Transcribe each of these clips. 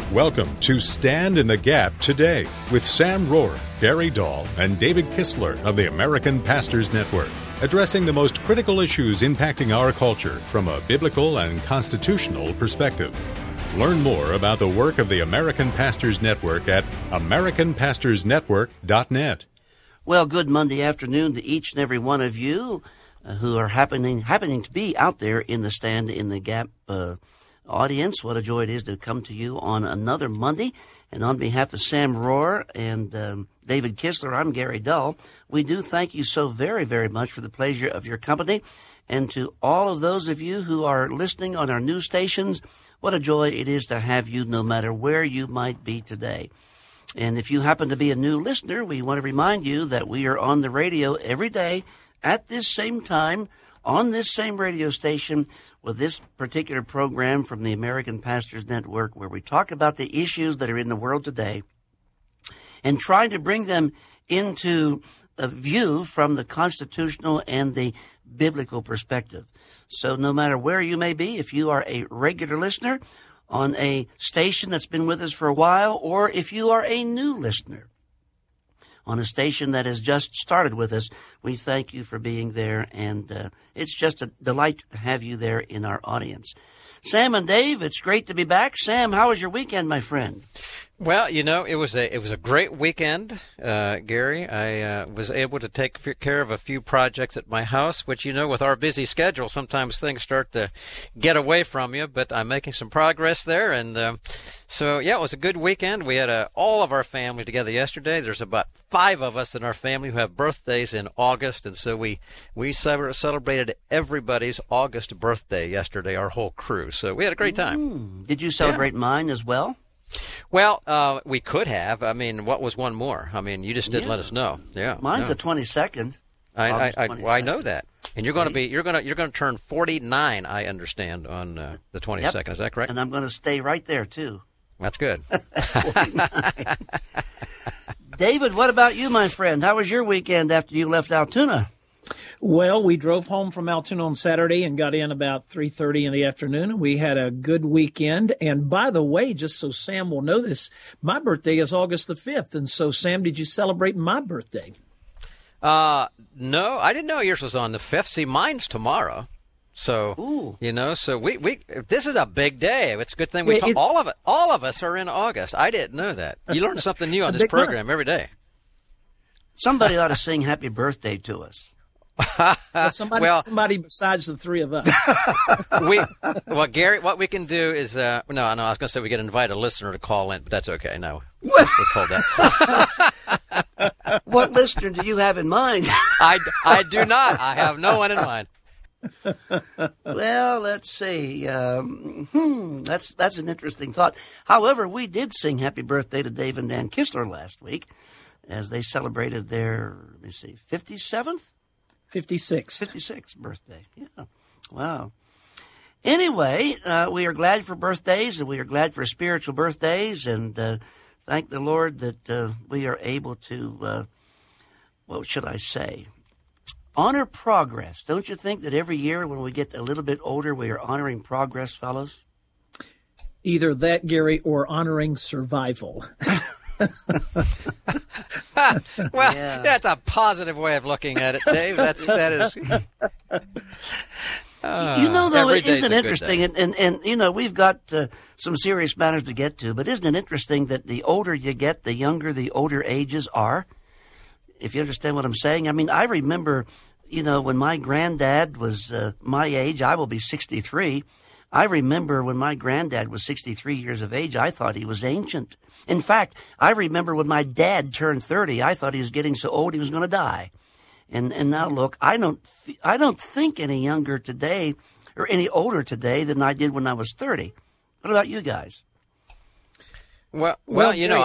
Welcome to Stand in the Gap Today with Sam Rohr, Gary Dahl, and David Kistler of the American Pastors Network, addressing the most critical issues impacting our culture from a biblical and constitutional perspective. Learn more about the work of the American Pastors Network at americanpastorsnetwork.net. Well, good Monday afternoon to each and every one of you who are happening to be out there in the Stand in the Gap audience. What a joy it is to come to you on another Monday. And on behalf of Sam Rohr and David Kistler, I'm Gary Dahl. We do thank you so very, very much for the pleasure of your company. And to all of those of you who are listening on our news stations, what a joy it is to have you no matter where you might be today. And if you happen to be a new listener, we want to remind you that we are on the radio every day at this same time on this same radio station with this particular program from the American Pastors Network, where we talk about the issues that are in the world today and trying to bring them into a view from the constitutional and the biblical perspective. So no matter where you may be, if you are a regular listener on a station that's been with us for a while, or if you are a new listener on a station that has just started with us, we thank you for being there, and it's just a delight to have you there in our audience. Sam and Dave, it's great to be back. Sam, how was your weekend, my friend? Well, you know, it was a great weekend, Gary. I was able to take care of a few projects at my house, which, you know, with our busy schedule, sometimes things start to get away from you, but I'm making some progress there. And so, yeah, it was a good weekend. We had all of our family together yesterday. There's about 5 of us in our family who have birthdays in August, and so we celebrated everybody's August birthday yesterday, our whole crew. So we had a great time. Did you celebrate mine as well? Well, we could have. I mean, what was one more? I mean, you just didn't let us know. Yeah, mine's the 22nd. I know that. And you're going to turn 49. I understand on the 22nd. Yep. Is that correct? And I'm going to stay right there too. That's good. David, what about you, my friend? How was your weekend after you left Altoona? Well, we drove home from Altoona on Saturday and got in about 3:30 in the afternoon. We had a good weekend. And by the way, just so Sam will know this, my birthday is August the 5th. And so, Sam, did you celebrate my birthday? No, I didn't know yours was on the 5th. See, mine's tomorrow. So, you know, so we this is a big day. It's a good thing all of us are in August. I didn't know that. You learn something new on this program every day. Somebody ought to sing happy birthday to us. Somebody besides the 3 of us. Well, Gary, what we can do is I was going to say we can invite a listener to call in, but that's okay. No, let's hold that. What listener do you have in mind? I do not. I have no one in mind. Well, let's see. That's an interesting thought. However, we did sing happy birthday to Dave and Dan Kistler last week as they celebrated their 57th? 56th birthday. Yeah. Wow. Anyway, we are glad for birthdays, and we are glad for spiritual birthdays, and thank the Lord that we are able to, what should I say, honor progress. Don't you think that every year when we get a little bit older, we are honoring progress, fellows? Either that, Gary, or honoring survival. Well, that's a positive way of looking at it, Dave. That is. You know, though, isn't it interesting? And you know, we've got some serious matters to get to, but isn't it interesting that the older you get, the younger the older ages are? If you understand what I'm saying. I mean, I remember, you know, when my granddad was my age, I will be 63. I remember when my granddad was 63 years of age, I thought he was ancient. In fact, I remember when my dad turned 30, I thought he was getting so old he was going to die. And now look, I don't think any younger today or any older today than I did when I was 30. What about you guys? Well, you know,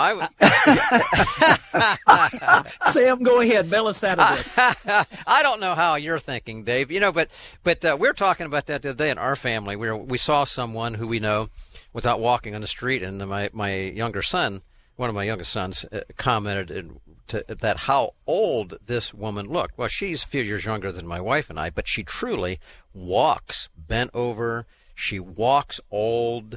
Sam, go ahead. Bail us out of this. I don't know how you're thinking, Dave. You know, but we're talking about that the other day in our family. We saw someone who we know was out walking on the street, and my younger son, one of my youngest sons, commented that how old this woman looked. Well, she's a few years younger than my wife and I, but she truly walks bent over. She walks old.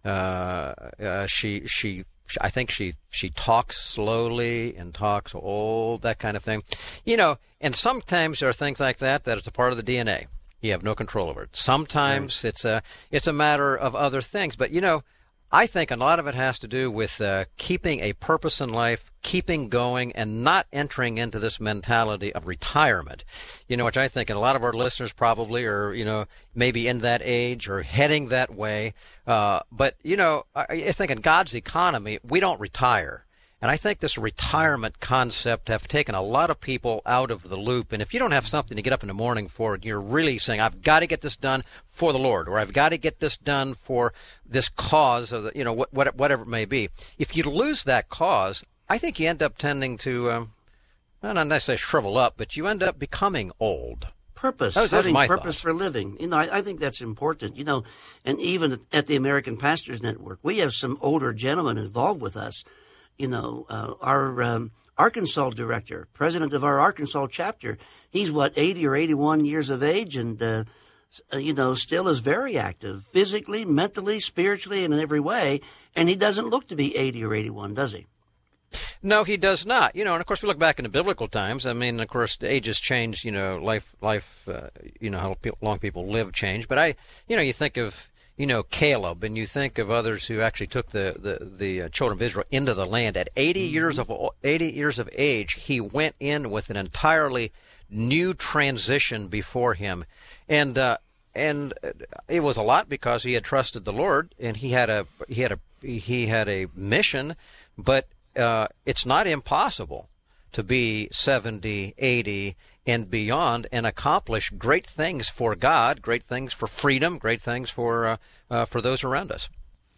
I think she talks slowly and talks old, that kind of thing. You know, and sometimes there are things like that it's a part of the DNA. You have no control over it. Sometimes right. It's a matter of other things. But, you know, I think a lot of it has to do with keeping a purpose in life, keeping going, and not entering into this mentality of retirement, you know, which I think, and a lot of our listeners probably are, you know, maybe in that age or heading that way. But, you know, I think in God's economy, we don't retire. And I think this retirement concept have taken a lot of people out of the loop. And if you don't have something to get up in the morning for, you're really saying, I've got to get this done for the Lord, or I've got to get this done for this cause, of the, you know, whatever it may be. If you lose that cause, I think you end up tending to, not necessarily shrivel up, but you end up becoming old. Purpose, having purpose thoughts. for living. You know, I think that's important. You know, and even at the American Pastors Network, we have some older gentlemen involved with us. You know, our Arkansas director, president of our Arkansas chapter, he's 80 or 81 years of age, and you know, still is very active physically, mentally, spiritually, and in every way. And he doesn't look to be 80 or 81, does he? No, he does not. You know, and of course, we look back into biblical times. I mean, of course, the ages change. You know, life. You know, how long people live change. But you think of, you know, Caleb, and you think of others who actually took the children of Israel into the land at 80 years of age. He went in with an entirely new transition before him, and it was a lot because he had trusted the Lord, and he had a mission. But it's not impossible to be 70, 80, and beyond, and accomplish great things for God, great things for freedom, great things for those around us.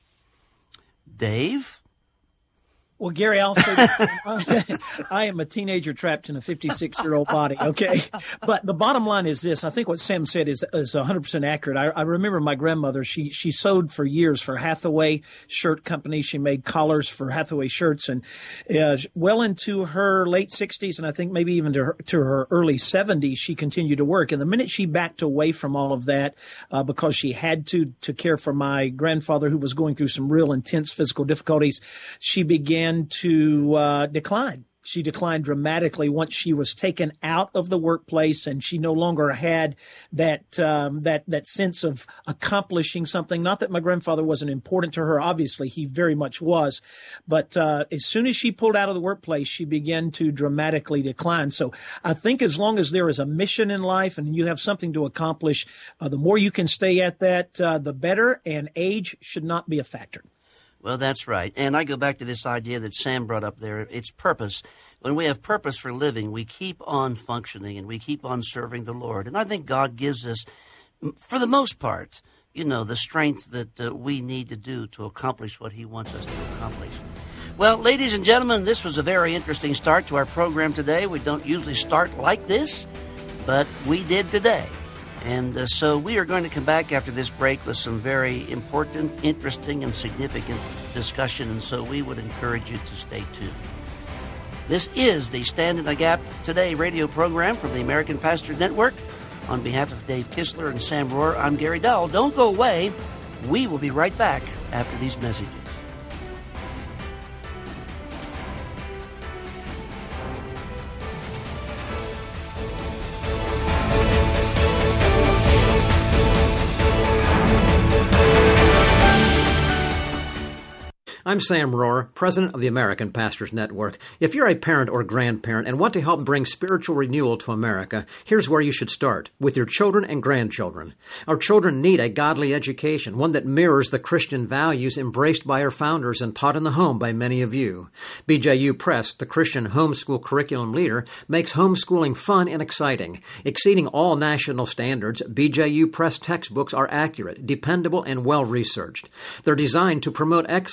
Dave? Well, Gary, I'll say I am a teenager trapped in a 56-year-old body, okay? But the bottom line is this. I think what Sam said is 100% accurate. I remember my grandmother, she sewed for years for Hathaway Shirt Company. She made collars for Hathaway shirts, and well into her late 60s, and I think maybe even to her early 70s, she continued to work. And the minute she backed away from all of that, because she had to care for my grandfather who was going through some real intense physical difficulties, she began to decline. She declined dramatically once she was taken out of the workplace, and she no longer had that sense of accomplishing something. Not that my grandfather wasn't important to her. Obviously, he very much was. But as soon as she pulled out of the workplace, she began to dramatically decline. So I think as long as there is a mission in life and you have something to accomplish, the more you can stay at that, the better, and age should not be a factor. Well, that's right. And I go back to this idea that Sam brought up there. It's purpose. When we have purpose for living, we keep on functioning and we keep on serving the Lord. And I think God gives us, for the most part, you know, the strength that we need to do to accomplish what he wants us to accomplish. Well, ladies and gentlemen, this was a very interesting start to our program today. We don't usually start like this, but we did today. And so we are going to come back after this break with some very important, interesting, and significant discussion. And so we would encourage you to stay tuned. This is the Stand in the Gap Today radio program from the American Pastors Network. On behalf of Dave Kistler and Sam Rohrer, I'm Gary Dahl. Don't go away. We will be right back after these messages. I'm Sam Rohrer, president of the American Pastors Network. If you're a parent or grandparent and want to help bring spiritual renewal to America, here's where you should start, with your children and grandchildren. Our children need a godly education, one that mirrors the Christian values embraced by our founders and taught in the home by many of you. BJU Press, the Christian homeschool curriculum leader, makes homeschooling fun and exciting. Exceeding all national standards, BJU Press textbooks are accurate, dependable, and well-researched. They're designed to promote excellence for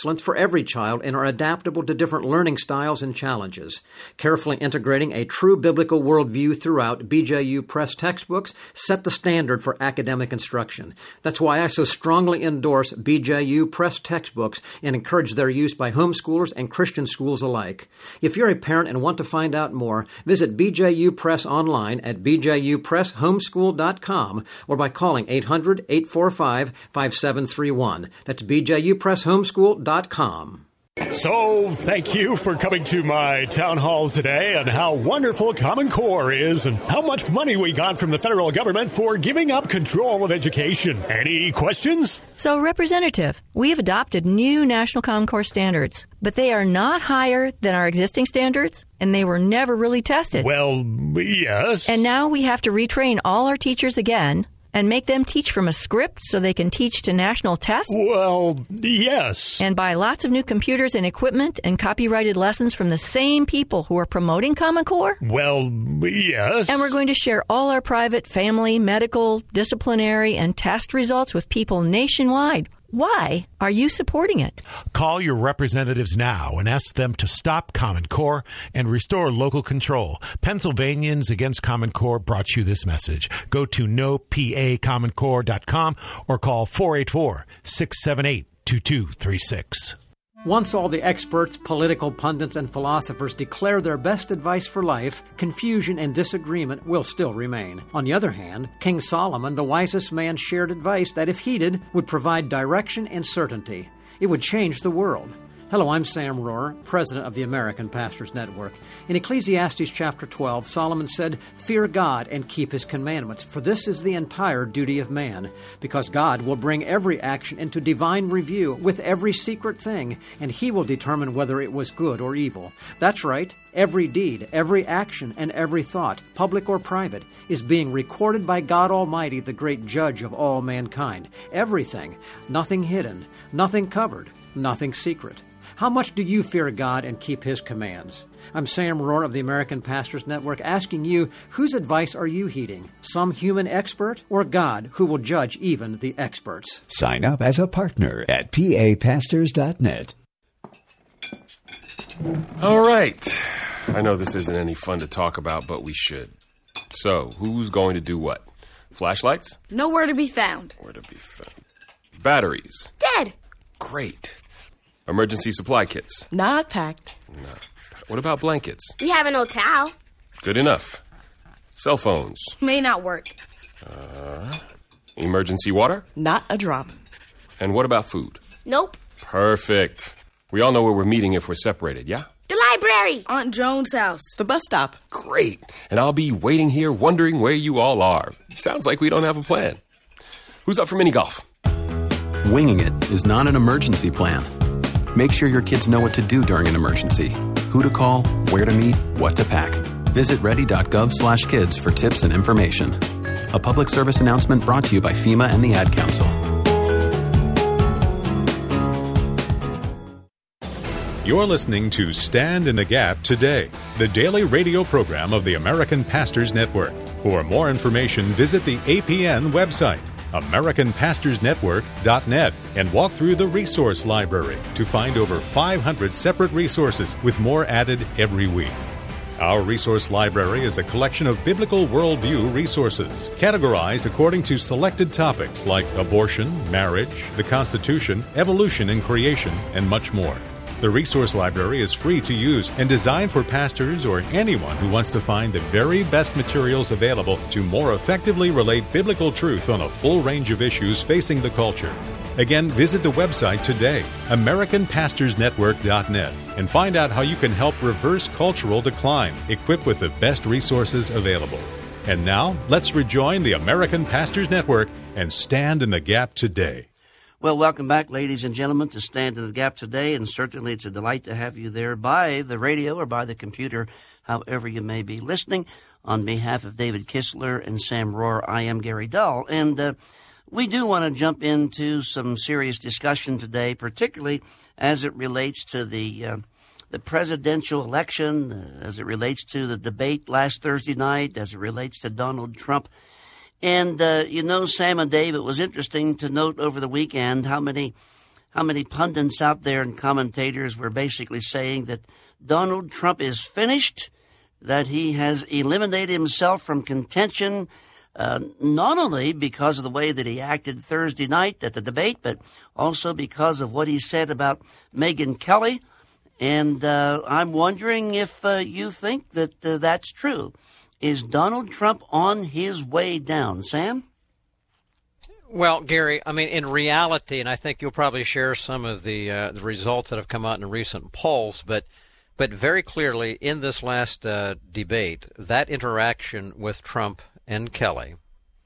every child and are adaptable to different learning styles and challenges. Carefully integrating a true biblical worldview throughout, BJU Press textbooks set the standard for academic instruction. That's why I so strongly endorse BJU Press textbooks and encourage their use by homeschoolers and Christian schools alike. If you're a parent and want to find out more, visit BJU Press online at bjupresshomeschool.com or by calling 800-845-5731. That's bjupresshomeschool.com. So, thank you for coming to my town hall today on how wonderful Common Core is and how much money we got from the federal government for giving up control of education. Any questions? So, Representative, we have adopted new National Common Core standards, but they are not higher than our existing standards, and they were never really tested. Well, yes. And now we have to retrain all our teachers again and make them teach from a script so they can teach to national tests? Well, yes. And buy lots of new computers and equipment and copyrighted lessons from the same people who are promoting Common Core? Well, yes. And we're going to share all our private, family, medical, disciplinary, and test results with people nationwide. Why are you supporting it? Call your representatives now and ask them to stop Common Core and restore local control. Pennsylvanians Against Common Core brought you this message. Go to nopacommoncore.com or call 484-678-2236. Once all the experts, political pundits, and philosophers declare their best advice for life, confusion and disagreement will still remain. On the other hand, King Solomon, the wisest man, shared advice that, if heeded, would provide direction and certainty. It would change the world. Hello, I'm Sam Rohrer, president of the American Pastors Network. In Ecclesiastes chapter 12, Solomon said, "Fear God and keep His commandments, for this is the entire duty of man, because God will bring every action into divine review with every secret thing, and He will determine whether it was good or evil." That's right. Every deed, every action, and every thought, public or private, is being recorded by God Almighty, the great judge of all mankind. Everything. Nothing hidden, nothing covered, nothing secret. How much do you fear God and keep His commands? I'm Sam Rohrer of the American Pastors Network, asking you, whose advice are you heeding? Some human expert or God, who will judge even the experts? Sign up as a partner at papastors.net. All right. I know this isn't any fun to talk about, but we should. So, who's going to do what? Flashlights? Nowhere to be found. Where to be found. Batteries? Dead. Great. Emergency supply kits? Not packed. No. What about blankets? We have an old towel. Good enough. Cell phones? May not work. Emergency water? Not a drop. And what about food? Nope. Perfect. We all know where we're meeting if we're separated, yeah? The library. Aunt Joan's house. The bus stop. Great. And I'll be waiting here wondering where you all are. Sounds like we don't have a plan. Who's up for mini golf? Winging it is not an emergency plan. Make sure your kids know what to do during an emergency. Who to call, where to meet, what to pack. Visit ready.gov/kids for tips and information. A public service announcement brought to you by FEMA and the Ad Council. You're listening to Stand in the Gap Today, the daily radio program of the American Pastors Network. For more information, visit the APN website, AmericanPastorsNetwork.net, and walk through the resource library to find over 500 separate resources with more added every week. Our resource library is a collection of biblical worldview resources, categorized according to selected topics like abortion, marriage, the Constitution, evolution and creation, and much more. The resource library is free to use and designed for pastors or anyone who wants to find the very best materials available to more effectively relate biblical truth on a full range of issues facing the culture. Again, visit the website today, AmericanPastorsNetwork.net, and find out how you can help reverse cultural decline, equipped with the best resources available. And now, let's rejoin the American Pastors Network and stand in the gap today. Well, welcome back, ladies and gentlemen, to Stand in the Gap Today, and certainly it's a delight to have you there by the radio or by the computer, however you may be listening. On behalf of David Kistler and Sam Rohrer, I am Gary Dahl, and we do want to jump into some serious discussion today, particularly as it relates to the presidential election, as it relates to the debate last Thursday night, as it relates to Donald Trump. And, Sam and Dave, it was interesting to note over the weekend how many how many pundits out there and commentators were basically saying that Donald Trump is finished, that he has eliminated himself from contention, not only because of the way that he acted Thursday night at the debate, but also because of what he said about Megyn Kelly. And I'm wondering if you think that that's true. Is Donald Trump on his way down? Sam? Well, Gary, I mean, in reality, and I think you'll probably share some of the results that have come out in recent polls, but very clearly in this last debate, that interaction with Trump and Kelly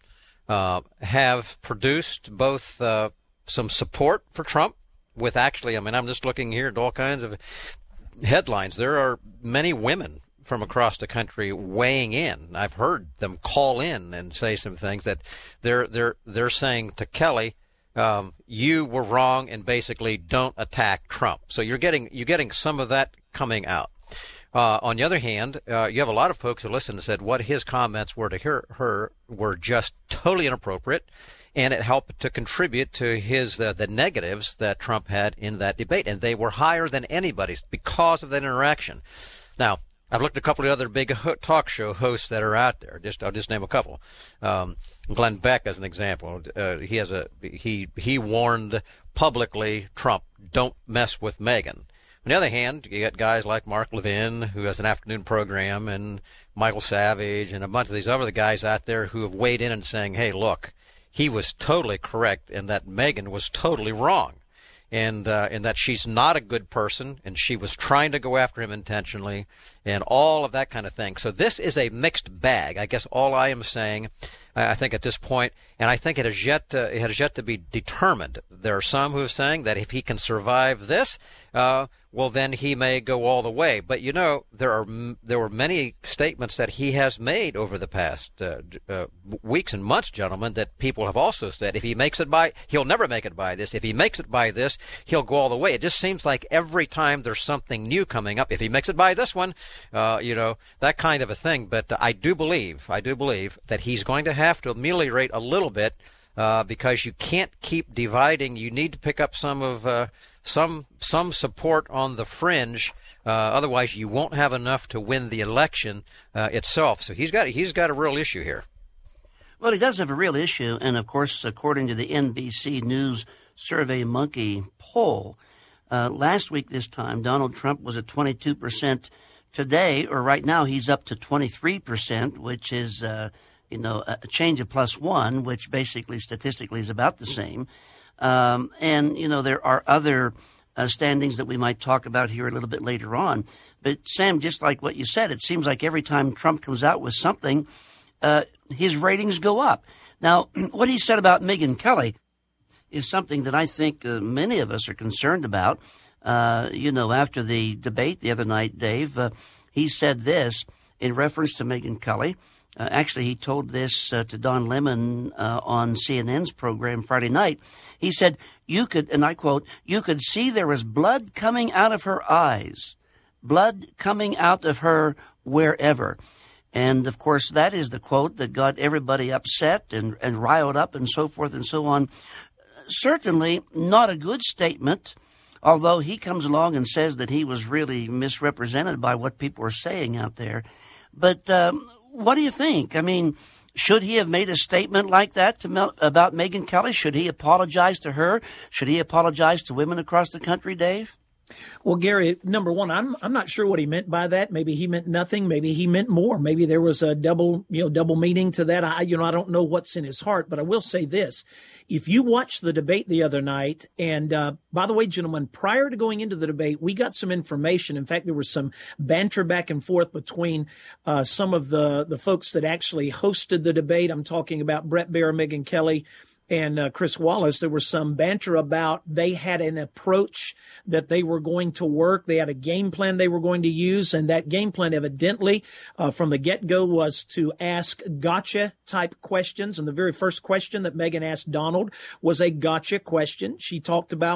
have produced both some support for Trump with actually, I mean, I'm just looking here at all kinds of headlines. There are many women from across the country weighing in. I've heard them call in and say some things that they're saying to Kelly, you were wrong and basically don't attack Trump. So you're getting some of that coming out. On the other hand, you have a lot of folks who listened and said what his comments were to her were just totally inappropriate, and it helped to contribute to his the negatives that Trump had in that debate, and they were higher than anybody's because of that interaction. Now, I've looked at a couple of other big talk show hosts that are out there. I'll just name a couple. Glenn Beck, as an example, he warned publicly Trump, don't mess with Megyn. On the other hand, you got guys like Mark Levin, who has an afternoon program, and Michael Savage, and a bunch of these other guys out there who have weighed in and saying, hey, look, he was totally correct and that Megyn was totally wrong. And that she's not a good person, and she was trying to go after him intentionally, and all of that kind of thing. So this is a mixed bag. I guess all I am saying, I think at this point, and I think it has yet to be determined. There are some who are saying that if he can survive this, well, then he may go all the way. But you know, there were many statements that he has made over the past weeks and months, gentlemen, that people have also said if he makes it by, he'll never make it by this. If he makes it by this, he'll go all the way. It just seems like every time there's something new coming up, if he makes it by this one, that kind of a thing. But I do believe that he's going to have to ameliorate a little bit because you can't keep dividing. You need to pick up some of some support on the fringe. Otherwise, you won't have enough to win the election itself. So he's got a real issue here. Well, he does have a real issue, and of course, according to the NBC News SurveyMonkey poll, last week this time, Donald Trump was at 22%. Today, or right now, he's up to 23%, which is a change of +1, which basically statistically is about the same. And there are other standings that we might talk about here a little bit later on. But Sam, just like what you said, it seems like every time Trump comes out with something, his ratings go up. Now, what he said about Megyn Kelly is something that I think many of us are concerned about. After the debate the other night, Dave, he said this in reference to Megyn Kelly. Actually, he told this to Don Lemon on CNN's program Friday night. He said, you could, and I quote, you could see there was blood coming out of her eyes, blood coming out of her wherever. And, of course, that is the quote that got everybody upset and riled up and so forth and so on. Certainly not a good statement, although he comes along and says that he was really misrepresented by what people were saying out there. But what do you think? I mean, should he have made a statement like that about Megyn Kelly? Should he apologize to her? Should he apologize to women across the country, Dave? Well, Gary, number one, I'm not sure what he meant by that. Maybe he meant nothing. Maybe he meant more. Maybe there was a double meaning to that. I don't know what's in his heart, but I will say this. If you watched the debate the other night, and by the way, gentlemen, prior to going into the debate, we got some information. In fact, there was some banter back and forth between some of the folks that actually hosted the debate. I'm talking about Bret Baier, Megyn Kelly, and Chris Wallace. There was some banter about they had an approach that they were going to work. They had a game plan they were going to use, and that game plan evidently from the get-go was to ask gotcha-type questions. And the very first question that Megyn asked Donald was a gotcha question. She talked about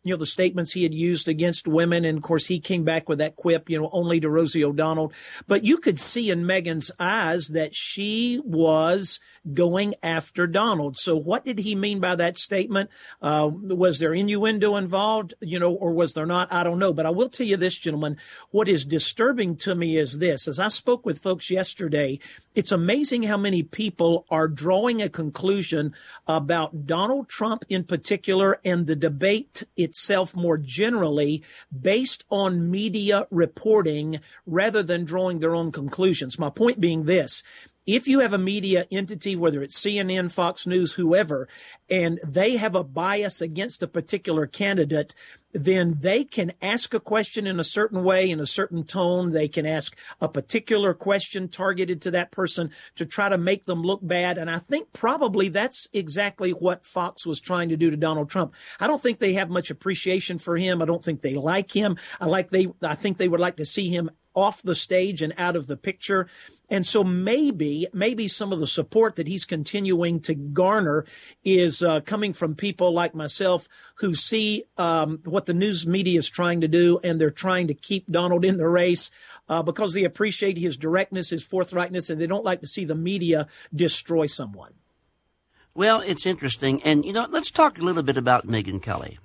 the statements he had used against women. And of course, he came back with that quip, only to Rosie O'Donnell. But you could see in Meghan's eyes that she was going after Donald. So what did he mean by that statement? Was there innuendo involved, or was there not? I don't know. But I will tell you this, gentlemen, what is disturbing to me is this. As I spoke with folks yesterday, it's amazing how many people are drawing a conclusion about Donald Trump in particular and the debate itself more generally based on media reporting rather than drawing their own conclusions. My point being this. If you have a media entity, whether it's CNN, Fox News, whoever, and they have a bias against a particular candidate, then they can ask a question in a certain way, in a certain tone. They can ask a particular question targeted to that person to try to make them look bad. And I think probably that's exactly what Fox was trying to do to Donald Trump. I don't think they have much appreciation for him. I don't think they like him. I think they would like to see him off the stage and out of the picture. And so maybe some of the support that he's continuing to garner is coming from people like myself who see what the news media is trying to do, and they're trying to keep Donald in the race because they appreciate his directness, his forthrightness, and they don't like to see the media destroy someone. Well, it's interesting. And, let's talk a little bit about Megyn Kelly.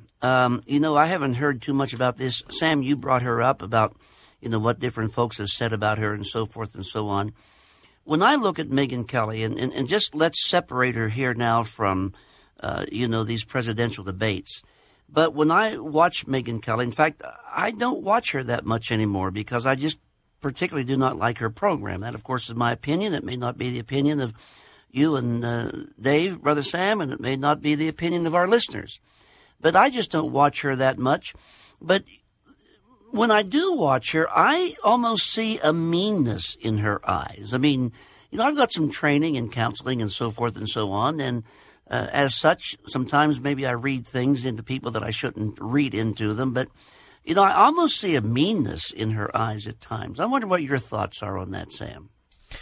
I haven't heard too much about this. Sam, you brought her up about what different folks have said about her and so forth and so on. When I look at Megyn Kelly, and just let's separate her here now from, these presidential debates. But when I watch Megyn Kelly, in fact, I don't watch her that much anymore because I just particularly do not like her program. That, of course, is my opinion. It may not be the opinion of you and Dave, Brother Sam, and it may not be the opinion of our listeners. But I just don't watch her that much. But when I do watch her, I almost see a meanness in her eyes. I mean, I've got some training in counseling and so forth and so on, and as such, sometimes maybe I read things into people that I shouldn't read into them, but, I almost see a meanness in her eyes at times. I wonder what your thoughts are on that, Sam.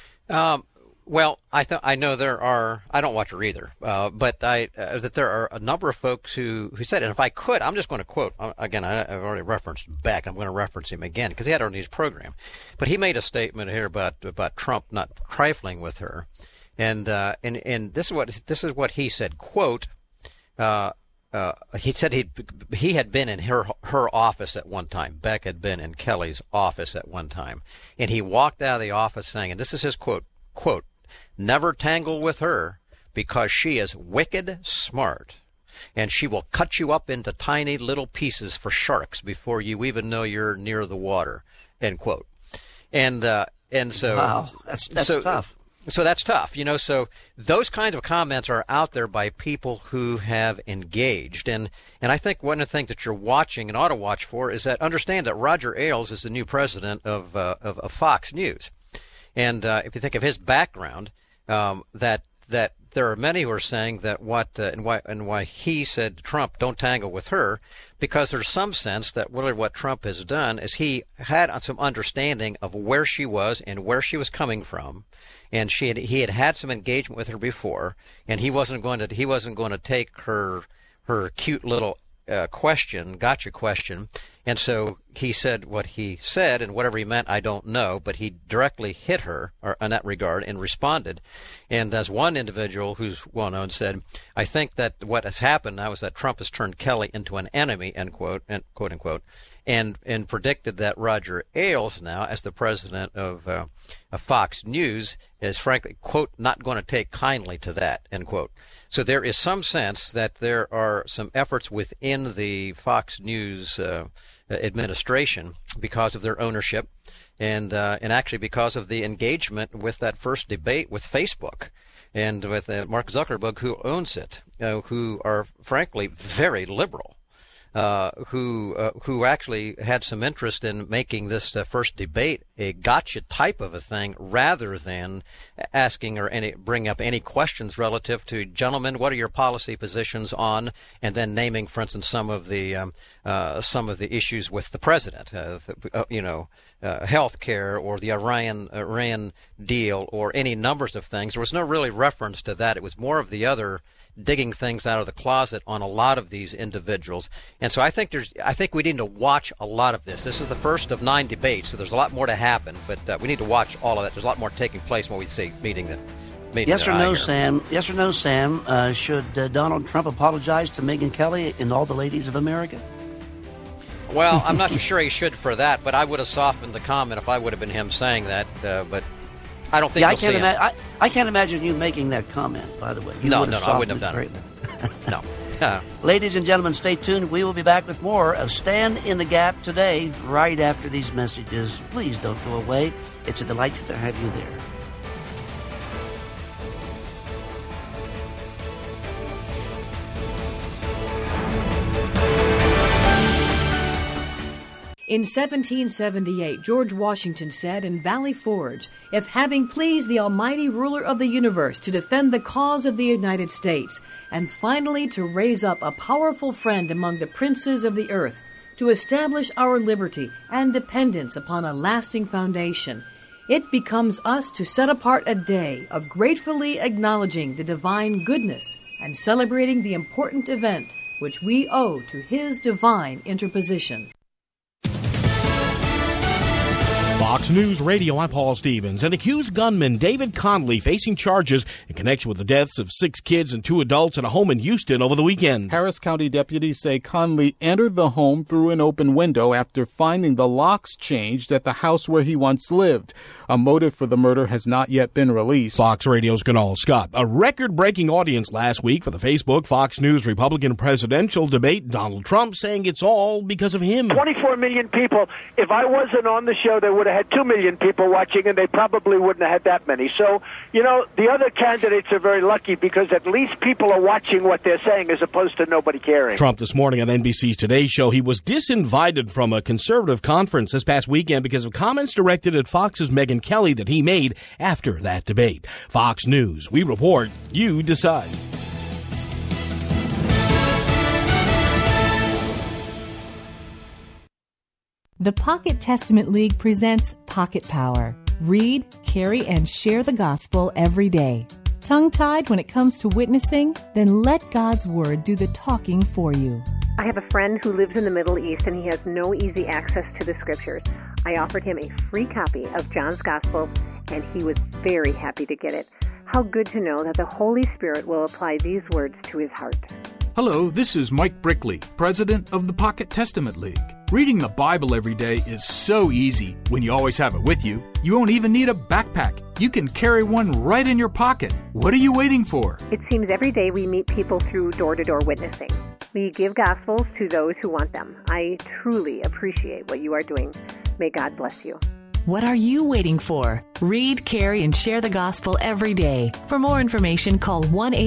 Well, I know there are. I don't watch her either, but that there are a number of folks who said, and if I could, I'm just going to quote again. I've already referenced Beck. I'm going to reference him again because he had her on his program, but he made a statement here about Trump not trifling with her, and this is what he said. Quote. He said he had been in her office at one time. Beck had been in Kelly's office at one time, and he walked out of the office saying, and this is his quote. Quote. Never tangle with her because she is wicked smart, and she will cut you up into tiny little pieces for sharks before you even know you're near the water. End quote. And so wow, that's tough. So that's tough, So those kinds of comments are out there by people who have engaged, and I think one of the things that you're watching and ought to watch for is that understand that Roger Ailes is the new president of Fox News. And if you think of his background, that there are many who are saying that why he said to Trump, don't tangle with her, because there's some sense that really what Trump has done is he had some understanding of where she was and where she was coming from, and he had some engagement with her before, and he wasn't going to take her cute little gotcha question. And so he said what he said, and whatever he meant, I don't know, but he directly hit her in that regard and responded. And as one individual who's well known said, I think that what has happened now is that Trump has turned Kelly into an enemy, end quote, quote unquote, and predicted that Roger Ailes now, as the president of Fox News, is frankly, quote, not going to take kindly to that, end quote. So there is some sense that there are some efforts within the Fox News administration because of their ownership and actually because of the engagement with that first debate with Facebook and with Mark Zuckerberg, who owns it, who are frankly very liberal. Who actually had some interest in making this first debate a gotcha type of a thing, rather than asking or bring up any questions relative to, gentlemen, what are your policy positions on, and then naming, for instance, some of the issues with the president, health care or the Iran deal or any numbers of things. There was no really reference to that. It was more of the other digging things out of the closet on a lot of these individuals. And so I think we need to watch a lot of this. This is the first of 9 debates, so there's a lot more to happen, but we need to watch all of that. There's a lot more taking place when we see meeting the Yes or no, Sam? Yes or no, Sam? Should Donald Trump apologize to Megyn Kelly and all the ladies of America? Well, I'm not sure he should for that, but I would have softened the comment if I would have been him saying that. But I don't think I can't imagine you making that comment, by the way. No, I wouldn't have done it. No. Ladies and gentlemen, stay tuned. We will be back with more of Stand in the Gap today, right after these messages. Please don't go away. It's a delight to have you there. In 1778, George Washington said in Valley Forge, "If having pleased the almighty ruler of the universe to defend the cause of the United States, and finally to raise up a powerful friend among the princes of the earth, to establish our liberty and dependence upon a lasting foundation, it becomes us to set apart a day of gratefully acknowledging the divine goodness and celebrating the important event which we owe to his divine interposition." Fox News Radio, I'm Paul Stevens. An accused gunman, David Conley, facing charges in connection with the deaths of 6 kids and 2 adults in a home in Houston over the weekend. Harris County deputies say Conley entered the home through an open window after finding the locks changed at the house where he once lived. A motive for the murder has not yet been released. Fox Radio's Ganal Scott. A record-breaking audience last week for the Facebook Fox News Republican presidential debate. Donald Trump saying it's all because of him. 24 million people. If I wasn't on the show, they would have had 2 million people watching, and they probably wouldn't have had that many. So, the other candidates are very lucky because at least people are watching what they're saying as opposed to nobody caring. Trump this morning on NBC's Today Show, he was disinvited from a conservative conference this past weekend because of comments directed at Fox's Megyn Kelly that he made after that debate. Fox News, we report, you decide. The Pocket Testament League presents Pocket Power. Read, carry, and share the gospel every day. Tongue-tied when it comes to witnessing? Then let God's Word do the talking for you. I have a friend who lives in the Middle East and he has no easy access to the Scriptures. I offered him a free copy of John's Gospel and he was very happy to get it. How good to know that the Holy Spirit will apply these words to his heart. Hello, this is Mike Brickley, president of the Pocket Testament League. Reading the Bible every day is so easy when you always have it with you. You won't even need a backpack. You can carry one right in your pocket. What are you waiting for? It seems every day we meet people through door-to-door witnessing. We give Gospels to those who want them. I truly appreciate what you are doing. May God bless you. What are you waiting for? Read, carry, and share the gospel every day. For more information, call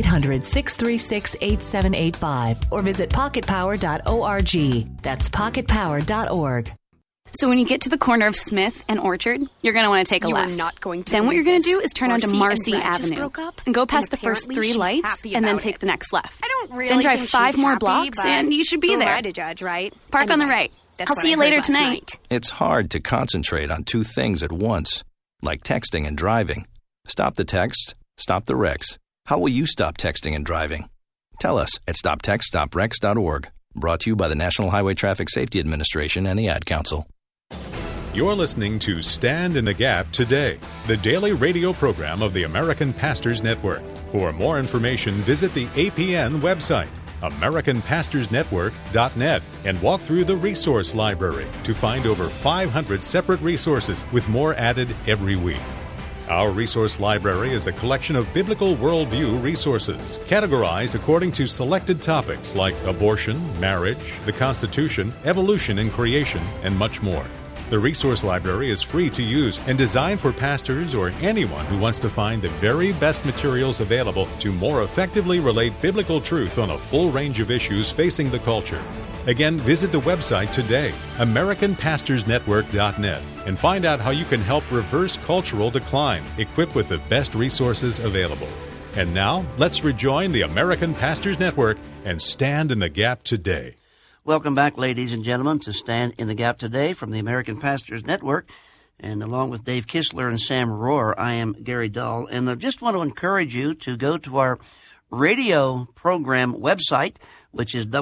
1-800-636-8785 or visit pocketpower.org. That's pocketpower.org. So when you get to the corner of Smith and Orchard, you're going to want to take a left. Then what you're going to do is turn onto Marcy Avenue and go past the first 3 lights and then take the next left. Then drive 5 more blocks and you should be there. Right to judge, right? Park on the right. I'll see you later tonight. It's hard to concentrate on 2 things at once, like texting and driving. Stop the text, stop the wrecks. How will you stop texting and driving? Tell us at stoptextstopwrecks.org. Brought to you by the National Highway Traffic Safety Administration and the Ad Council. You're listening to Stand in the Gap Today, the daily radio program of the American Pastors Network. For more information, visit the APN website, AmericanPastorsNetwork.net, and walk through the resource library to find over 500 separate resources with more added every week. Our resource library is a collection of biblical worldview resources, categorized according to selected topics like abortion, marriage, the Constitution, evolution and creation, and much more. The resource library is free to use and designed for pastors or anyone who wants to find the very best materials available to more effectively relate biblical truth on a full range of issues facing the culture. Again, visit the website today, AmericanPastorsNetwork.net, and find out how you can help reverse cultural decline, equipped with the best resources available. And now, let's rejoin the American Pastors Network and stand in the gap today. Welcome back, ladies and gentlemen, to Stand in the Gap Today from the American Pastors Network. And along with Dave Kistler and Sam Rohr, I am Gary Dahl. And I just want to encourage you to go to our radio program website, which is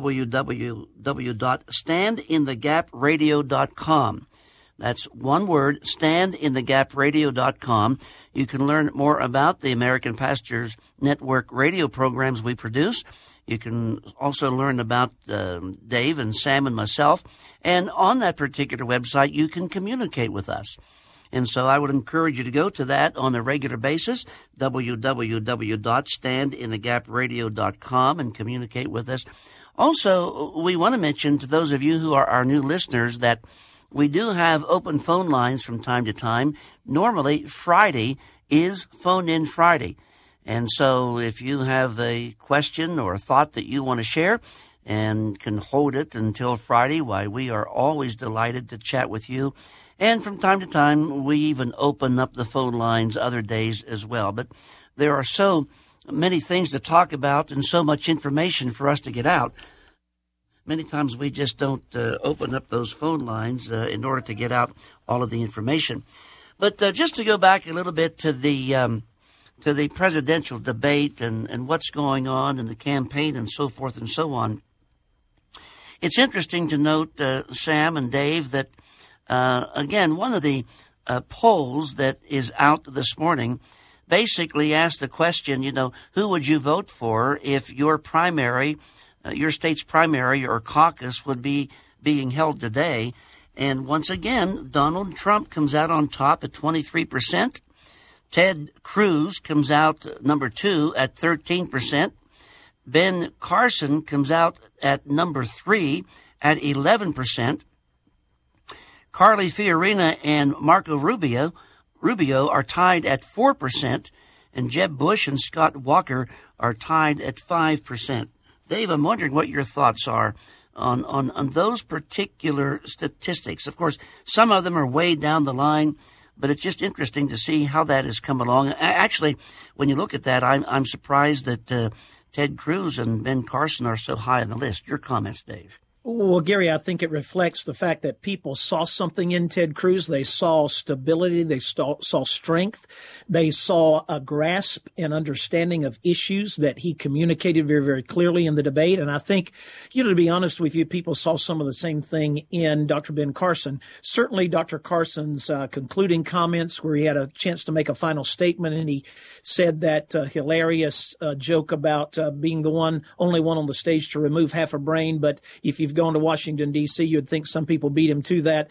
www.standinthegapradio.com. That's one word, standinthegapradio.com. You can learn more about the American Pastors Network radio programs we produce. You can also learn about Dave and Sam and myself. And on that particular website, you can communicate with us. And so I would encourage you to go to that on a regular basis, www.standinthegapradio.com, and communicate with us. Also, we want to mention to those of you who are our new listeners that we do have open phone lines from time to time. Normally, Friday is Phone-In Friday. And so if you have a question or a thought that you want to share and can hold it until Friday, why, we are always delighted to chat with you. And from time to time, we even open up the phone lines other days as well. But there are so many things to talk about and so much information for us to get out. Many times we just don't open up those phone lines in order to get out all of the information. But just to go back a little bit to the presidential debate and what's going on in the campaign and so forth and so on, it's interesting to note, Sam and Dave, that again, one of the polls that is out this morning basically asked the question, who would you vote for if your primary, your state's primary or caucus would be being held today? And once again, Donald Trump comes out on top at 23%. Ted Cruz comes out number 2 at 13%. Ben Carson comes out at number 3 at 11%. Carly Fiorina and Marco Rubio are tied at 4%, and Jeb Bush and Scott Walker are tied at 5%. Dave, I'm wondering what your thoughts are on those particular statistics. Of course, some of them are way down the line, but it's just interesting to see how that has come along. Actually, when you look at that, I'm surprised that Ted Cruz and Ben Carson are so high on the list. Your comments, Dave? Well, Gary, I think it reflects the fact that people saw something in Ted Cruz. They saw stability. They saw strength. They saw a grasp and understanding of issues that he communicated very, very clearly in the debate. And I think, to be honest with you, people saw some of the same thing in Dr. Ben Carson. Certainly Dr. Carson's concluding comments where he had a chance to make a final statement, and he said that hilarious joke about being the only one on the stage to remove half a brain. But if you've gone to Washington, D.C., you'd think some people beat him to that.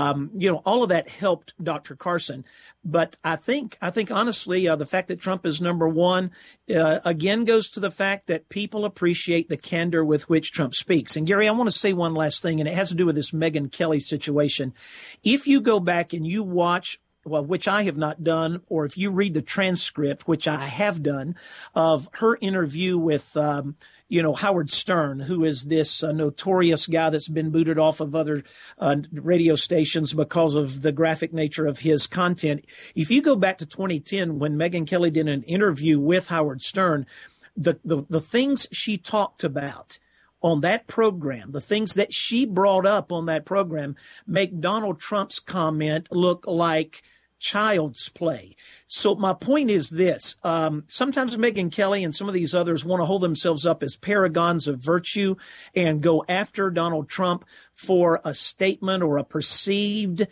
All of that helped Dr. Carson. But I think honestly, the fact that Trump is number 1, again, goes to the fact that people appreciate the candor with which Trump speaks. And Gary, I want to say one last thing, and it has to do with this Megyn Kelly situation. If you go back and you watch, which I have not done, or if you read the transcript, which I have done, of her interview with Howard Stern, who is this notorious guy that's been booted off of other radio stations because of the graphic nature of his content. If you go back to 2010, when Megyn Kelly did an interview with Howard Stern, the things she talked about on that program, the things that she brought up on that program, make Donald Trump's comment look like child's play. So my point is this. Sometimes Megyn Kelly and some of these others want to hold themselves up as paragons of virtue and go after Donald Trump for a statement or a perceived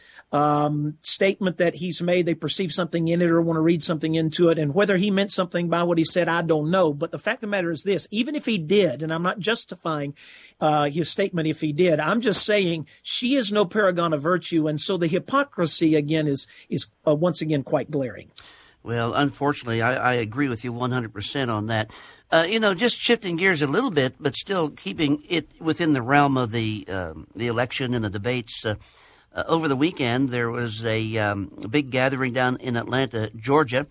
statement that he's made. They perceive something in it or want to read something into it. And whether he meant something by what he said, I don't know. But the fact of the matter is this, even if he did, and I'm not justifying his statement if he did, I'm just saying she is no paragon of virtue. And so the hypocrisy, again, is once again quite glaring. Well, unfortunately, I agree with you 100% on that. Just shifting gears a little bit, but still keeping it within the realm of the election and the debates. Over the weekend, there was a big gathering down in Atlanta, Georgia.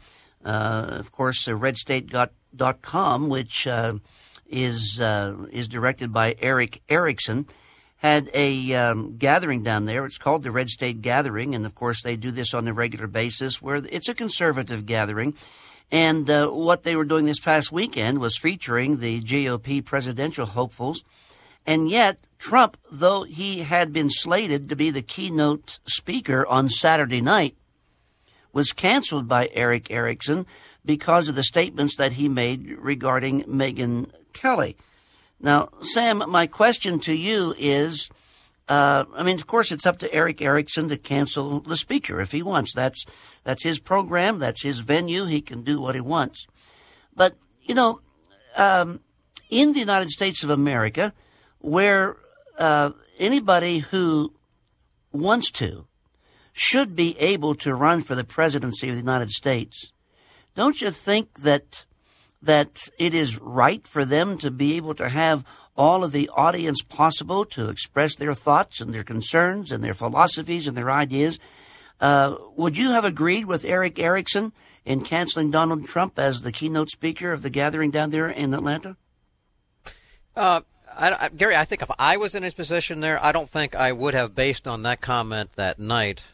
Of course, RedState.com, which is directed by Eric Erickson, had a gathering down there. It's called the Red State Gathering, and of course they do this on a regular basis where it's a conservative gathering. And what they were doing this past weekend was featuring the GOP presidential hopefuls. And yet Trump, though he had been slated to be the keynote speaker on Saturday night, was canceled by Eric Erickson because of the statements that he made regarding Megyn Kelly. Now, Sam, my question to you is, of course, it's up to Eric Erickson to cancel the speaker if he wants. That's his program. That's his venue. He can do what he wants. But, in the United States of America, where anybody who wants to should be able to run for the presidency of the United States, don't you think that it is right for them to be able to have all of the audience possible to express their thoughts and their concerns and their philosophies and their ideas? Would you have agreed with Eric Erickson in canceling Donald Trump as the keynote speaker of the gathering down there in Atlanta? Gary, I think if I was in his position there, I don't think I would have, based on that comment that night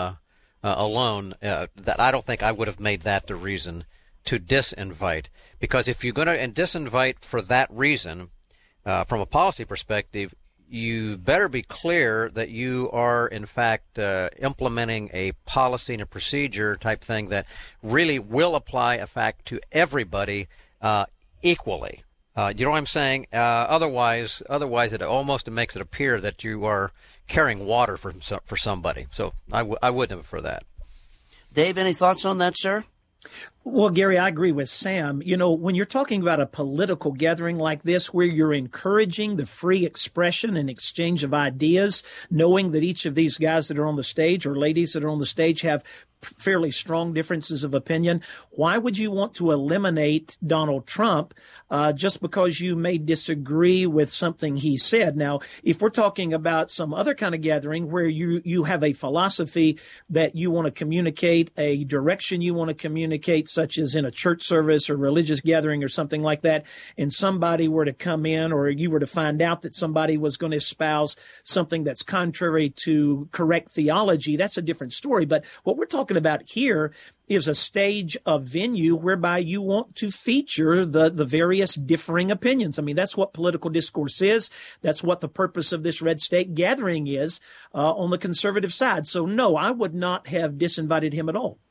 alone, that I don't think I would have made that the reason to disinvite. Because if you're going to disinvite for that reason, from a policy perspective, you better be clear that you are, in fact, implementing a policy and a procedure type thing that really will apply a fact to everybody equally. You know what I'm saying? Otherwise, it almost makes it appear that you are carrying water for somebody. So I wouldn't for that. Dave, any thoughts on that, sir? Well, Gary, I agree with Sam. When you're talking about a political gathering like this, where you're encouraging the free expression and exchange of ideas, knowing that each of these guys that are on the stage or ladies that are on the stage have fairly strong differences of opinion, why would you want to eliminate Donald Trump just because you may disagree with something he said? Now, if we're talking about some other kind of gathering where you have a philosophy that you want to communicate, a direction you want to communicate, such as in a church service or religious gathering or something like that, and somebody were to come in, or you were to find out that somebody was going to espouse something that's contrary to correct theology, that's a different story. But what we're talking about here is a stage, a venue whereby you want to feature the various differing opinions. I mean, that's what political discourse is. That's what the purpose of this Red State gathering is on the conservative side. So, no, I would not have disinvited him at all.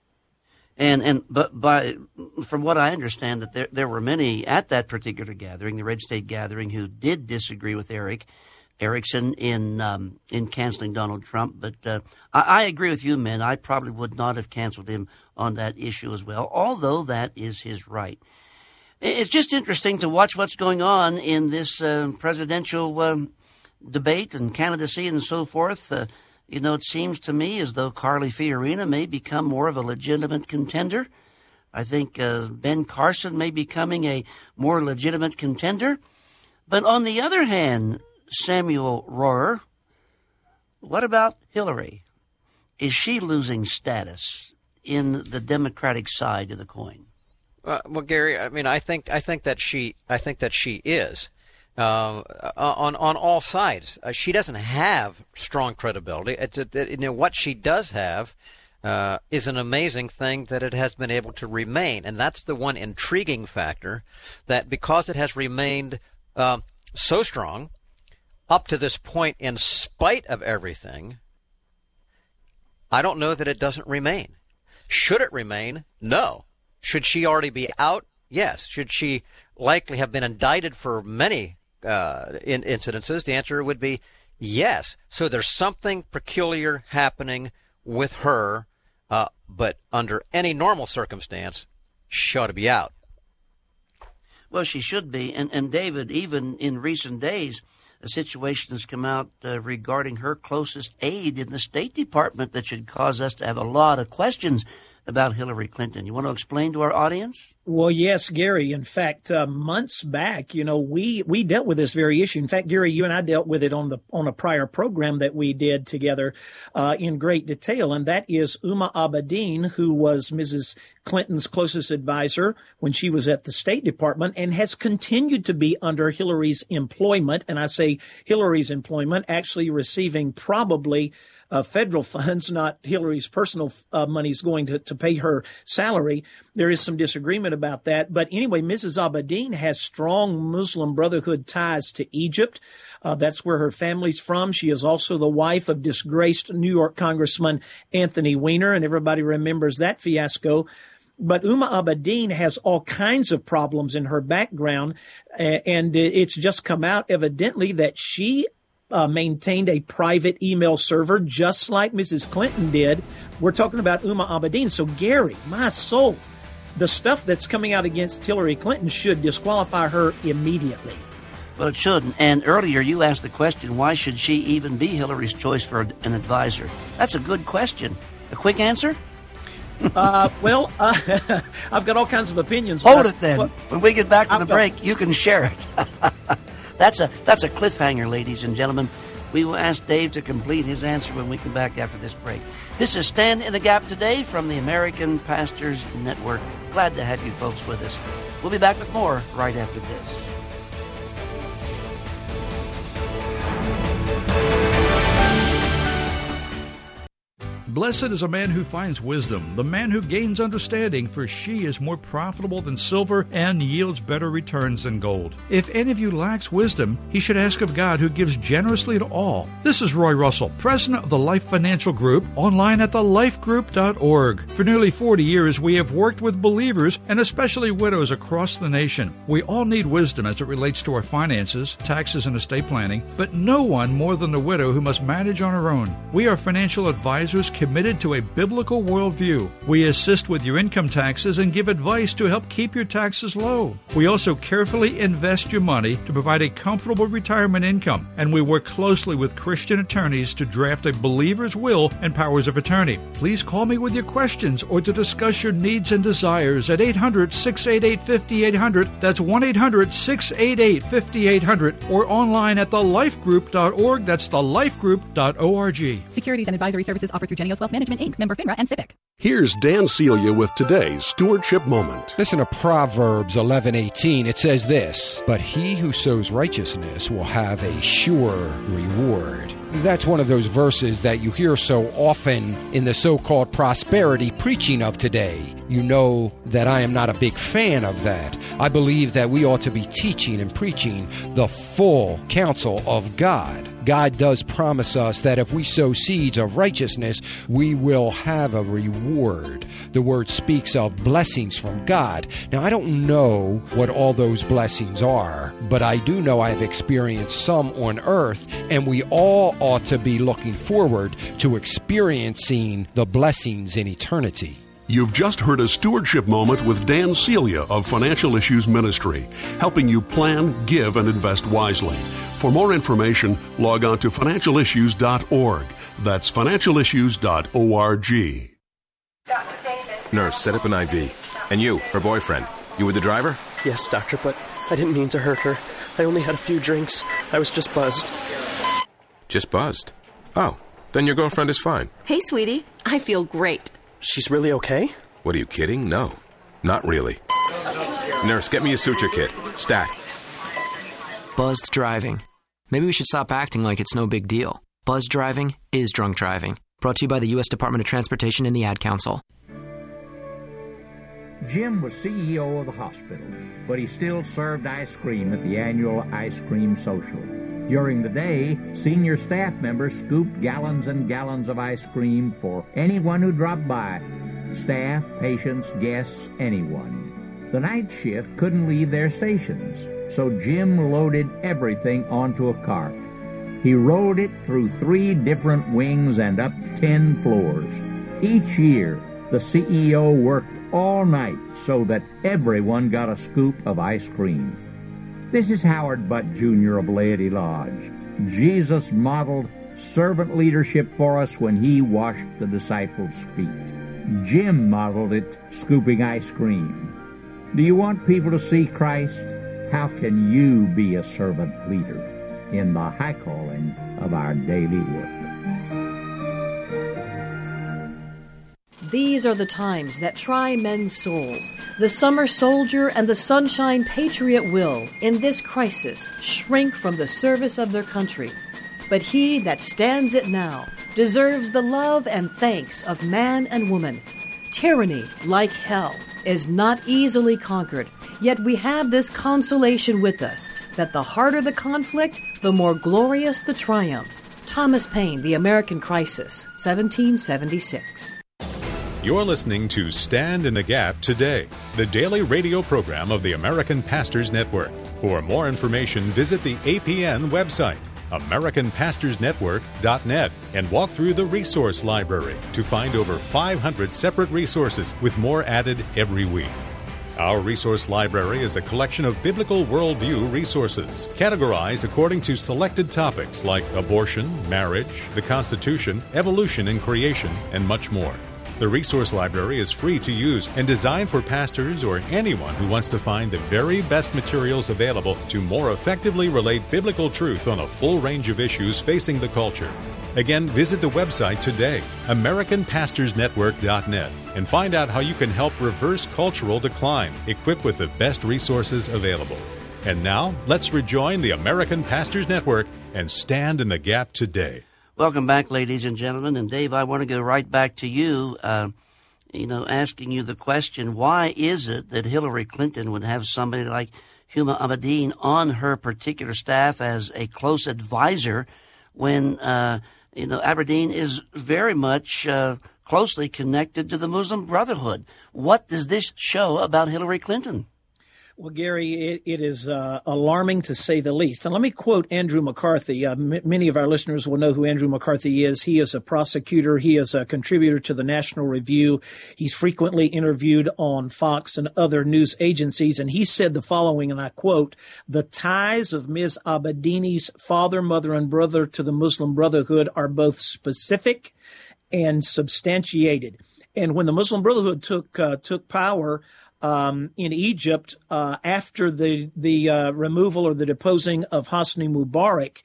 But from what I understand, that there were many at that particular gathering, the Red State gathering, who did disagree with Eric Erickson in canceling Donald Trump. But I agree with you, men. I probably would not have canceled him on that issue as well, although that is his right. It's just interesting to watch what's going on in this presidential debate and candidacy and so forth. It seems to me as though Carly Fiorina may become more of a legitimate contender. I think Ben Carson may be becoming a more legitimate contender. But on the other hand, Samuel Rohrer, what about Hillary? Is she losing status in the Democratic side of the coin? Well, Gary, I mean, I think that she is. On all sides. She doesn't have strong credibility. What she does have is an amazing thing that it has been able to remain. And that's the one intriguing factor, that because it has remained so strong up to this point in spite of everything, I don't know that it doesn't remain. Should it remain? No. Should she already be out? Yes. Should she likely have been indicted for many incidences? The answer would be yes. So there's something peculiar happening with her, but under any normal circumstance, she ought to be out. Well, she should be. And David, even in recent days, a situation has come out regarding her closest aide in the State Department that should cause us to have a lot of questions about Hillary Clinton. You want to explain to our audience? Well, yes, Gary. In fact, months back, we dealt with this very issue. In fact, Gary, you and I dealt with it on a prior program that we did together in great detail, and that is Huma Abedin, who was Mrs. Clinton's closest advisor when she was at the State Department and has continued to be under Hillary's employment. And I say Hillary's employment, actually receiving probably federal funds, not Hillary's personal monies going to pay her salary. There is some disagreement about that. But anyway, Mrs. Abedin has strong Muslim Brotherhood ties to Egypt. That's where her family's from. She is also the wife of disgraced New York Congressman Anthony Weiner, and everybody remembers that fiasco. But Huma Abedin has all kinds of problems in her background, and it's just come out evidently that she maintained a private email server just like Mrs. Clinton did. We're talking about Huma Abedin. So, Gary, my soul, the stuff that's coming out against Hillary Clinton should disqualify her immediately. Well, it shouldn't. And earlier you asked the question, why should she even be Hillary's choice for an advisor? That's a good question. A quick answer? I've got all kinds of opinions. Hold it then. When we get back to the break, you can share it. That's a cliffhanger, ladies and gentlemen. We will ask Dave to complete his answer when we come back after this break. This is Stand in the Gap today from the American Pastors Network. Glad to have you folks with us. We'll be back with more right after this. Blessed is a man who finds wisdom, the man who gains understanding, for she is more profitable than silver and yields better returns than gold. If any of you lacks wisdom, he should ask of God, who gives generously to all. This is Roy Russell, president of the Life Financial Group, online at thelifegroup.org. For nearly 40 years, we have worked with believers and especially widows across the nation. We all need wisdom as it relates to our finances, taxes, and estate planning, but no one more than the widow who must manage on her own. We are financial advisors committed to a biblical worldview. We assist with your income taxes and give advice to help keep your taxes low. We also carefully invest your money to provide a comfortable retirement income, and we work closely with Christian attorneys to draft a believer's will and powers of attorney. Please call me with your questions or to discuss your needs and desires at 800-688-5800. That's 1-800-688-5800, or online at thelifegroup.org. That's thelifegroup.org. Securities and advisory services offered through Genios Wealth Management, Inc., member FINRA and SIPC. Here's Dan Celia with today's Stewardship Moment. Listen to Proverbs 11:18. It says this, "But he who sows righteousness will have a sure reward." That's one of those verses that you hear so often in the so-called prosperity preaching of today. You know that I am not a big fan of that. I believe that we ought to be teaching and preaching the full counsel of God. God does promise us that if we sow seeds of righteousness, we will have a reward. The word speaks of blessings from God. Now, I don't know what all those blessings are, but I do know I've experienced some on earth, and we all ought to be looking forward to experiencing the blessings in eternity. You've just heard a Stewardship Moment with Dan Celia of Financial Issues Ministry, helping you plan, give, and invest wisely. For more information, log on to financialissues.org. That's financialissues.org. Nurse, set up an IV. And you, her boyfriend, you were the driver? Yes, doctor, but I didn't mean to hurt her. I only had a few drinks. I was just buzzed. Just buzzed? Oh, then your girlfriend is fine. Hey, sweetie. I feel great. She's really okay? What, are you kidding? No, not really. Nurse, get me a suture kit. Stat. Buzzed driving. Maybe we should stop acting like it's no big deal. Buzzed driving is drunk driving. Brought to you by the U.S. Department of Transportation and the Ad Council. Jim was CEO of the hospital, but he still served ice cream at the annual ice cream social. During the day, senior staff members scooped gallons and gallons of ice cream for anyone who dropped by. Staff, patients, guests, anyone. The night shift couldn't leave their stations, so Jim loaded everything onto a cart. He rolled it through 3 different wings and up 10 floors. Each year, the CEO worked all night so that everyone got a scoop of ice cream. This is Howard Butt Jr. of Laity Lodge. Jesus modeled servant leadership for us when he washed the disciples' feet. Jim modeled it scooping ice cream. Do you want people to see Christ? How can you be a servant leader in the high calling of our daily work? These are the times that try men's souls. The summer soldier and the sunshine patriot will, in this crisis, shrink from the service of their country. But he that stands it now deserves the love and thanks of man and woman. Tyranny, like hell, is not easily conquered, yet we have this consolation with us, that the harder the conflict, the more glorious the triumph. Thomas Paine, The American Crisis, 1776. You're listening to Stand in the Gap Today, the daily radio program of the American Pastors Network. For more information, visit the APN website, AmericanPastorsNetwork.net, and walk through the resource library to find over 500 separate resources with more added every week. Our resource library is a collection of biblical worldview resources, categorized according to selected topics like abortion, marriage, the Constitution, evolution and creation, and much more. The resource library is free to use and designed for pastors or anyone who wants to find the very best materials available to more effectively relate biblical truth on a full range of issues facing the culture. Again, visit the website today, AmericanPastorsNetwork.net, and find out how you can help reverse cultural decline, equipped with the best resources available. And now, let's rejoin the American Pastors Network and stand in the gap today. Welcome back, ladies and gentlemen. And Dave, I want to go right back to you, asking you the question, why is it that Hillary Clinton would have somebody like Huma Abedin on her particular staff as a close advisor when, Abedin is very much closely connected to the Muslim Brotherhood? What does this show about Hillary Clinton? Well, Gary, it is alarming to say the least. And let me quote Andrew McCarthy. Many of our listeners will know who Andrew McCarthy is. He is a prosecutor. He is a contributor to the National Review. He's frequently interviewed on Fox and other news agencies. And he said the following, and I quote, "The ties of Ms. Abedini's father, mother, and brother to the Muslim Brotherhood are both specific and substantiated." And when the Muslim Brotherhood took power in Egypt after the removal or the deposing of Hosni Mubarak,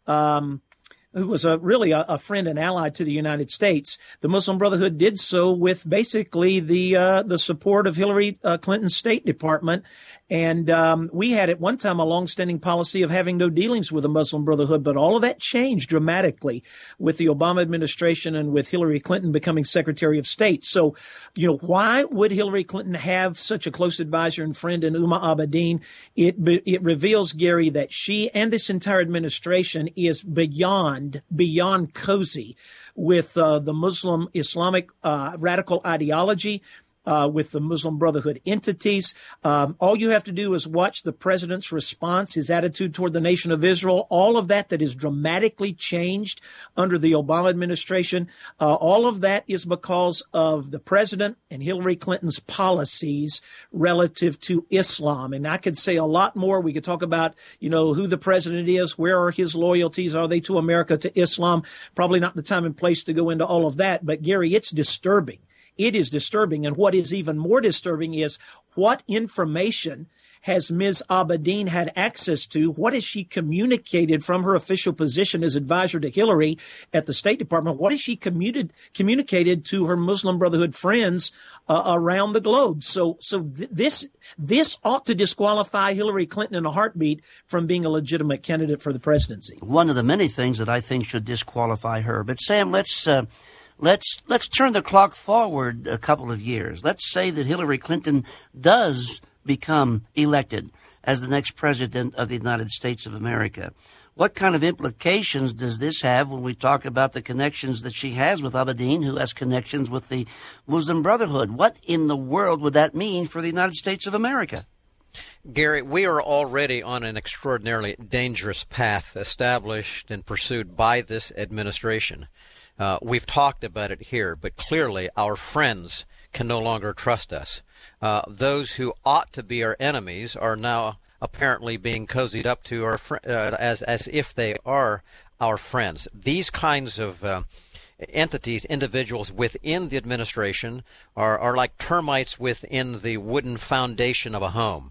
who was really a friend and ally to the United States, the Muslim Brotherhood did so with basically the support of Hillary Clinton's State Department. And we had at one time a longstanding policy of having no dealings with the Muslim Brotherhood, but all of that changed dramatically with the Obama administration and with Hillary Clinton becoming Secretary of State. So, why would Hillary Clinton have such a close advisor and friend in Huma Abedin? It reveals, Gary, that she and this entire administration is beyond cozy with the Muslim Islamic radical ideology, with the Muslim Brotherhood entities. All you have to do is watch the president's response, his attitude toward the nation of Israel, all of that is dramatically changed under the Obama administration. All of that is because of the president and Hillary Clinton's policies relative to Islam. And I could say a lot more. We could talk about, who the president is, where are his loyalties, are they to America, to Islam? Probably not the time and place to go into all of that. But Gary, it's disturbing. It is disturbing. And what is even more disturbing is what information has Ms. Abedin had access to? What has she communicated from her official position as advisor to Hillary at the State Department? What has she communicated to her Muslim Brotherhood friends around the globe? So this ought to disqualify Hillary Clinton in a heartbeat from being a legitimate candidate for the presidency. One of the many things that I think should disqualify her. But Sam, let's turn the clock forward a couple of years. Let's say that Hillary Clinton does become elected as the next president of the United States of America. What kind of implications does this have when we talk about the connections that she has with Abedin, who has connections with the Muslim Brotherhood? What in the world would that mean for the United States of America? Gary, we are already on an extraordinarily dangerous path established and pursued by this administration. We've talked about it here, but clearly our friends can no longer trust us. Those who ought to be our enemies are now apparently being cozied up to our as if they are our friends. These kinds of entities, individuals within the administration are like termites within the wooden foundation of a home.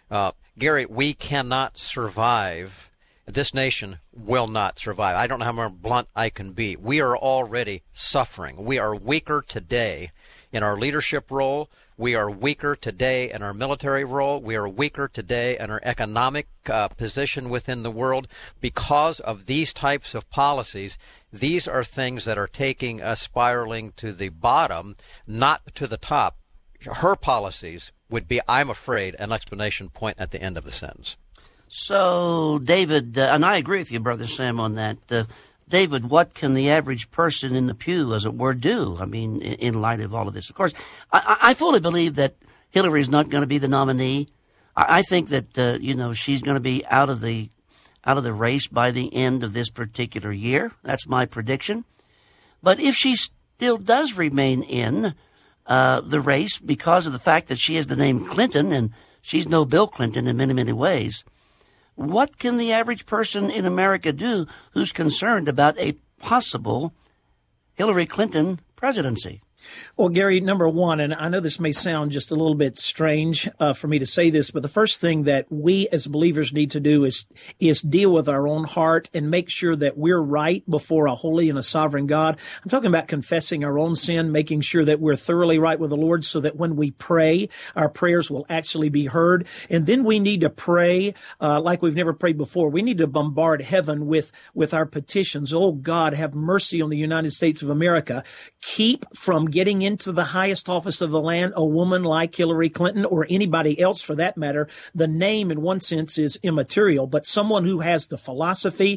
Gary, we cannot survive. This nation will not survive. I don't know how more blunt I can be. We are already suffering. We are weaker today in our leadership role. We are weaker today in our military role. We are weaker today in our economic position within the world because of these types of policies. These are things that are taking us spiraling to the bottom, not to the top. Her policies would be, I'm afraid, an exclamation point at the end of the sentence. So, David, and I agree with you, Brother Sam, on that. David, what can the average person in the pew, as it were, do? I mean, in light of all of this. Of course, I fully believe that Hillary is not going to be the nominee. I think that, she's going to be out of the race by the end of this particular year. That's my prediction. But if she still does remain in the race because of the fact that she has the name Clinton, and she's no Bill Clinton in many, many ways, what can the average person in America do who's concerned about a possible Hillary Clinton presidency? Well, Gary, number one, and I know this may sound just a little bit strange for me to say this, but the first thing that we as believers need to do is deal with our own heart and make sure that we're right before a holy and a sovereign God. I'm talking about confessing our own sin, making sure that we're thoroughly right with the Lord so that when we pray, our prayers will actually be heard. And then we need to pray like we've never prayed before. We need to bombard heaven with our petitions. Oh, God, have mercy on the United States of America. Keep from getting into the highest office of the land a woman like Hillary Clinton, or anybody else for that matter. The name in one sense is immaterial, but someone who has the philosophy,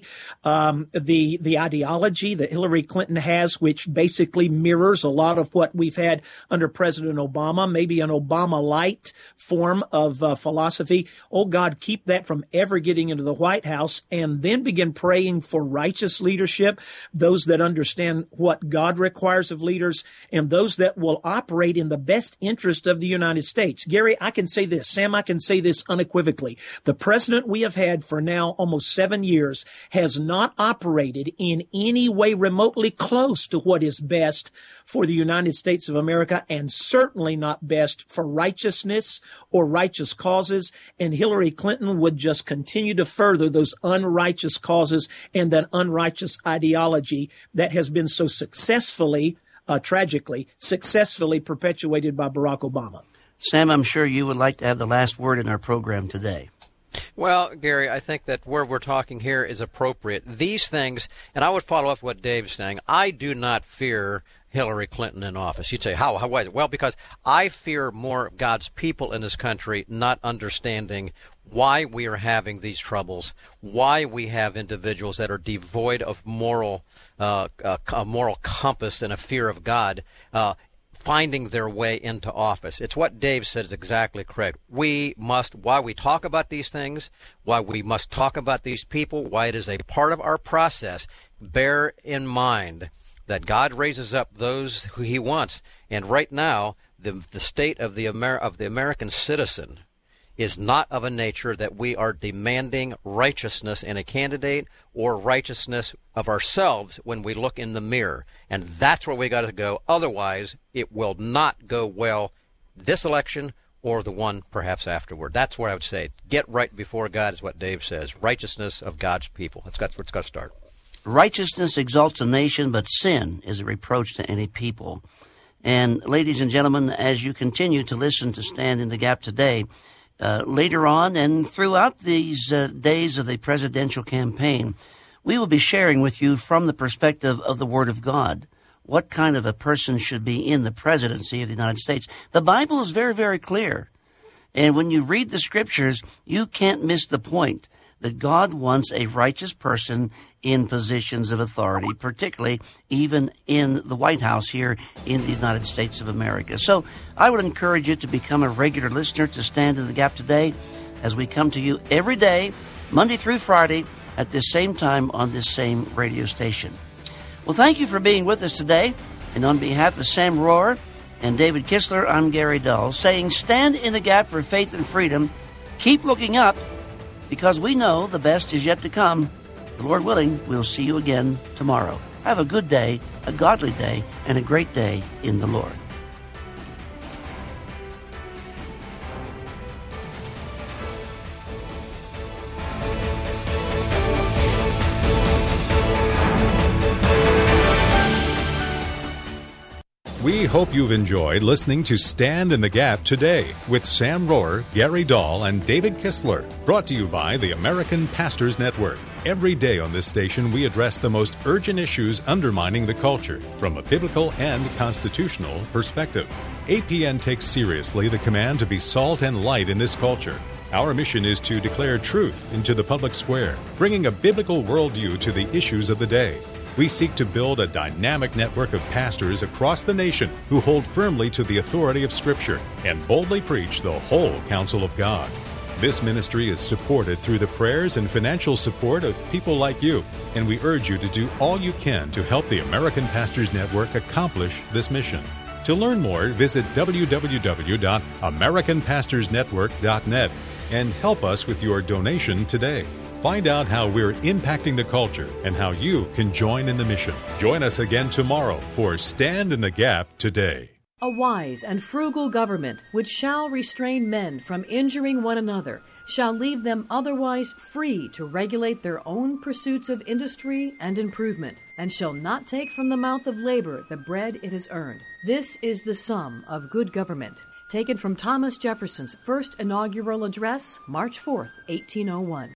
the ideology that Hillary Clinton has, which basically mirrors a lot of what we've had under President Obama, maybe an Obama-light form of philosophy. Oh, God, keep that from ever getting into the White House, and then begin praying for righteous leadership, those that understand what God requires of leaders, and those that will operate in the best interest of the United States. Gary, I can say this. Sam, I can say this unequivocally. The president we have had for now almost 7 years has not operated in any way remotely close to what is best for the United States of America, and certainly not best for righteousness or righteous causes. And Hillary Clinton would just continue to further those unrighteous causes and that unrighteous ideology that has been so successfully tragically, successfully perpetuated by Barack Obama. Sam, I'm sure you would like to have the last word in our program today. Well, Gary, I think that where we're talking here is appropriate. These things, and I would follow up what Dave's saying, I do not fear Hillary Clinton in office. You'd say, how? Why is it? Well, because I fear more God's people in this country not understanding why we are having these troubles, why we have individuals that are devoid of a moral compass and a fear of God, finding their way into office. It's what Dave said is exactly correct. We must, while we talk about these things, why we must talk about these people, why it is a part of our process, bear in mind that God raises up those who he wants. And right now, the state of the American citizen is not of a nature that we are demanding righteousness in a candidate or righteousness of ourselves when we look in the mirror. And that's where we got to go. Otherwise, it will not go well this election or the one perhaps afterward. That's where I would say get right before God is what Dave says. Righteousness of God's people. That's where it's got to start. Righteousness exalts a nation, but sin is a reproach to any people. And ladies and gentlemen, as you continue to listen to Stand in the Gap today, later on and throughout these days of the presidential campaign, we will be sharing with you from the perspective of the Word of God what kind of a person should be in the presidency of the United States. The Bible is very, very clear. And when you read the Scriptures, you can't miss the point that God wants a righteous person in positions of authority, particularly even in the White House here in the United States of America. So I would encourage you to become a regular listener to Stand in the Gap today as we come to you every day, Monday through Friday, at this same time on this same radio station. Well, thank you for being with us today. And on behalf of Sam Rohrer and David Kistler, I'm Gary Dahl, saying stand in the gap for faith and freedom. Keep looking up, because we know the best is yet to come. The Lord willing, we'll see you again tomorrow. Have a good day, a godly day, and a great day in the Lord. We hope you've enjoyed listening to Stand in the Gap today with Sam Rohrer, Gary Dahl, and David Kistler. Brought to you by the American Pastors Network. Every day on this station, we address the most urgent issues undermining the culture from a biblical and constitutional perspective. APN takes seriously the command to be salt and light in this culture. Our mission is to declare truth into the public square, bringing a biblical worldview to the issues of the day. We seek to build a dynamic network of pastors across the nation who hold firmly to the authority of Scripture and boldly preach the whole counsel of God. This ministry is supported through the prayers and financial support of people like you, and we urge you to do all you can to help the American Pastors Network accomplish this mission. To learn more, visit www.americanpastorsnetwork.net and help us with your donation today. Find out how we're impacting the culture and how you can join in the mission. Join us again tomorrow for Stand in the Gap Today. A wise and frugal government which shall restrain men from injuring one another, shall leave them otherwise free to regulate their own pursuits of industry and improvement, and shall not take from the mouth of labor the bread it has earned. This is the sum of good government, taken from Thomas Jefferson's first inaugural address, March 4th, 1801.